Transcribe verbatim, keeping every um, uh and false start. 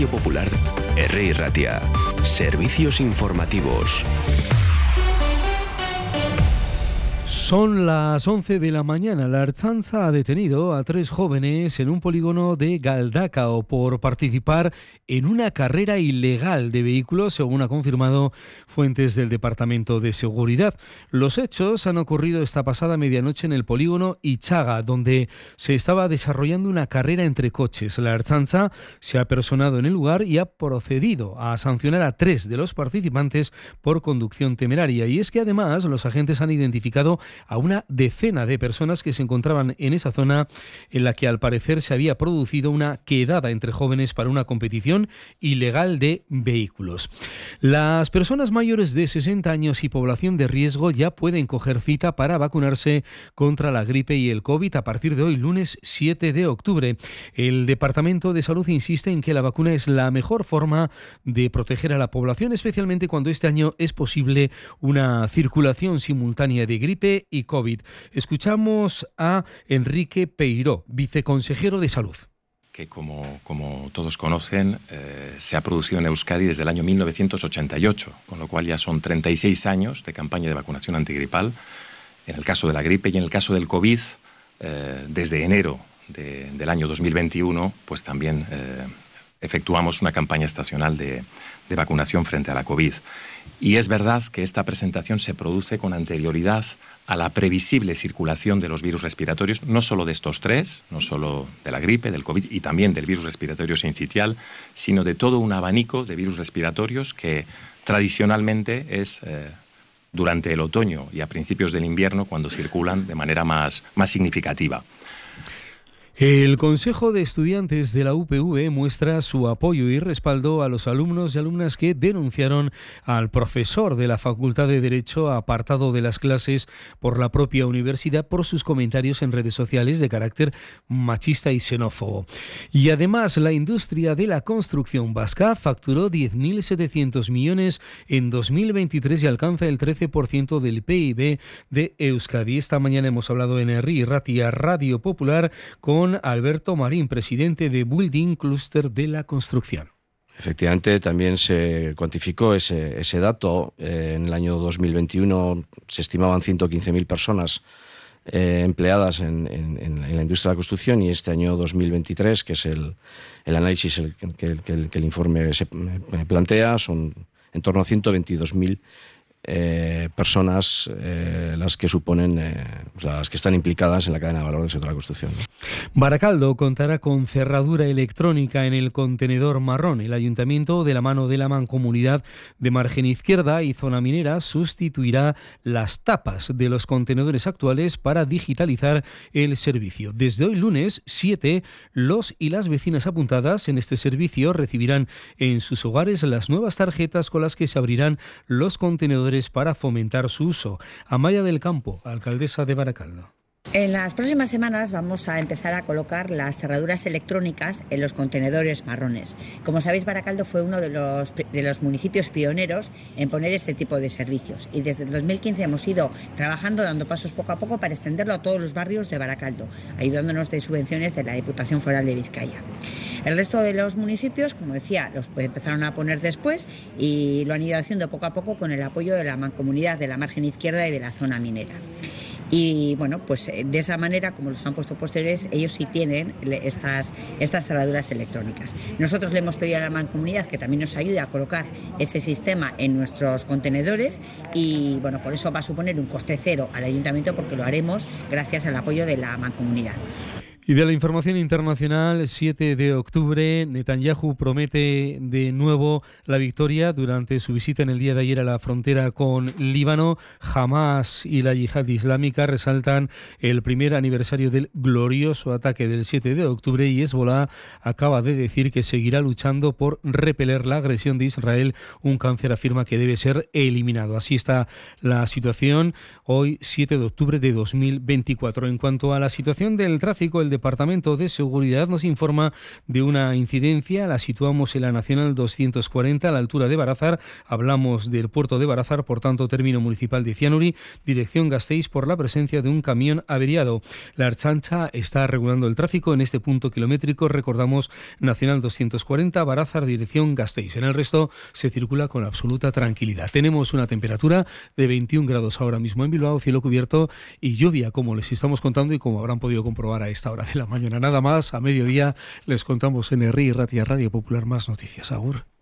Radio Popular, Herri Ratia. Servicios informativos. Son las once de la mañana. La Ertzaintza ha detenido a tres jóvenes en un polígono de Galdacao por participar en una carrera ilegal de vehículos, según ha confirmado fuentes del Departamento de Seguridad. Los hechos han ocurrido esta pasada medianoche en el polígono Ichaga, donde se estaba desarrollando una carrera entre coches. La Ertzaintza se ha personado en el lugar y ha procedido a sancionar a tres de los participantes por conducción temeraria. Y es que además los agentes han identificado a una decena de personas que se encontraban en esa zona en la que al parecer se había producido una quedada entre jóvenes para una competición ilegal de vehículos. Las personas mayores de sesenta años y población de riesgo ya pueden coger cita para vacunarse contra la gripe y el COVID a partir de hoy, lunes siete de octubre. El Departamento de Salud insiste en que la vacuna es la mejor forma de proteger a la población, especialmente cuando este año es posible una circulación simultánea de gripe y COVID. Escuchamos a Enrique Peiró, viceconsejero de Salud. Que como, como todos conocen, eh, se ha producido en Euskadi desde el año mil novecientos ochenta y ocho, con lo cual ya son treinta y seis años de campaña de vacunación antigripal, en el caso de la gripe y en el caso del COVID, eh, desde enero de, del año dos mil veintiuno, pues también eh, efectuamos una campaña estacional de, de vacunación frente a la COVID. Y es verdad que esta presentación se produce con anterioridad a la previsible circulación de los virus respiratorios, no solo de estos tres, no solo de la gripe, del COVID y también del virus respiratorio sincitial, sino de todo un abanico de virus respiratorios que tradicionalmente es eh, durante el otoño y a principios del invierno cuando circulan de manera más, más significativa. El Consejo de Estudiantes de la U P V muestra su apoyo y respaldo a los alumnos y alumnas que denunciaron al profesor de la Facultad de Derecho apartado de las clases por la propia universidad por sus comentarios en redes sociales de carácter machista y xenófobo. Y además la industria de la construcción vasca facturó diez mil setecientos millones en dos mil veintitrés y alcanza el trece por ciento del P I B de Euskadi. Esta mañana hemos hablado en Herri Ratia Radio Popular con Alberto Marín, presidente de Building Cluster de la Construcción. Efectivamente, también se cuantificó ese, ese dato. Eh, en el año dos mil veintiuno se estimaban ciento quince mil personas eh, empleadas en, en, en la industria de la construcción, y este año dos mil veintitrés, que es el, el análisis el, que, el, que, el, que el informe se plantea, son en torno a ciento veintidós mil Eh, personas eh, las que suponen, eh, o sea, las que están implicadas en la cadena de valor del sector de la construcción, ¿no? Baracaldo contará con cerradura electrónica en el contenedor marrón. El ayuntamiento, de la mano de la Mancomunidad de Margen Izquierda y Zona Minera, sustituirá las tapas de los contenedores actuales para digitalizar el servicio. Desde hoy lunes siete, los y las vecinas apuntadas en este servicio recibirán en sus hogares las nuevas tarjetas con las que se abrirán los contenedores para fomentar su uso. Amaya del Campo, alcaldesa de Baracaldo. En las próximas semanas vamos a empezar a colocar las cerraduras electrónicas en los contenedores marrones. Como sabéis, Baracaldo fue uno de los, de los municipios pioneros en poner este tipo de servicios, y desde el dos mil quince hemos ido trabajando, dando pasos poco a poco para extenderlo a todos los barrios de Baracaldo, ayudándonos de subvenciones de la Diputación Foral de Vizcaya. El resto de los municipios, como decía, los empezaron a poner después y lo han ido haciendo poco a poco con el apoyo de la Mancomunidad de la Margen Izquierda y de la Zona Minera. Y bueno, pues de esa manera, como los han puesto posteriores, ellos sí tienen estas, estas cerraduras electrónicas. Nosotros le hemos pedido a la Mancomunidad que también nos ayude a colocar ese sistema en nuestros contenedores, y bueno, por eso va a suponer un coste cero al Ayuntamiento, porque lo haremos gracias al apoyo de la Mancomunidad. Y de la información internacional, siete de octubre, Netanyahu promete de nuevo la victoria durante su visita en el día de ayer a la frontera con Líbano. Hamas y la Yihad Islámica resaltan el primer aniversario del glorioso ataque del siete de octubre, y Hezbollah acaba de decir que seguirá luchando por repeler la agresión de Israel. Un cáncer, afirma, que debe ser eliminado. Así está la situación hoy, siete de octubre de dos mil veinticuatro. En cuanto a la situación del tráfico, el Departamento de Seguridad nos informa de una incidencia. La situamos en la Nacional doscientos cuarenta a la altura de Barazar. Hablamos del puerto de Barazar, por tanto, término municipal de Cianuri, dirección Gasteiz, por la presencia de un camión averiado. La Ertzaintza está regulando el tráfico en este punto kilométrico. Recordamos, Nacional doscientos cuarenta, Barazar, dirección Gasteiz. En el resto se circula con absoluta tranquilidad. Tenemos una temperatura de veintiún grados ahora mismo en Bilbao, cielo cubierto y lluvia, como les estamos contando y como habrán podido comprobar a esta hora de la mañana. Nada más, a mediodía les contamos en Herri Ratia Radio Popular más noticias. Agur.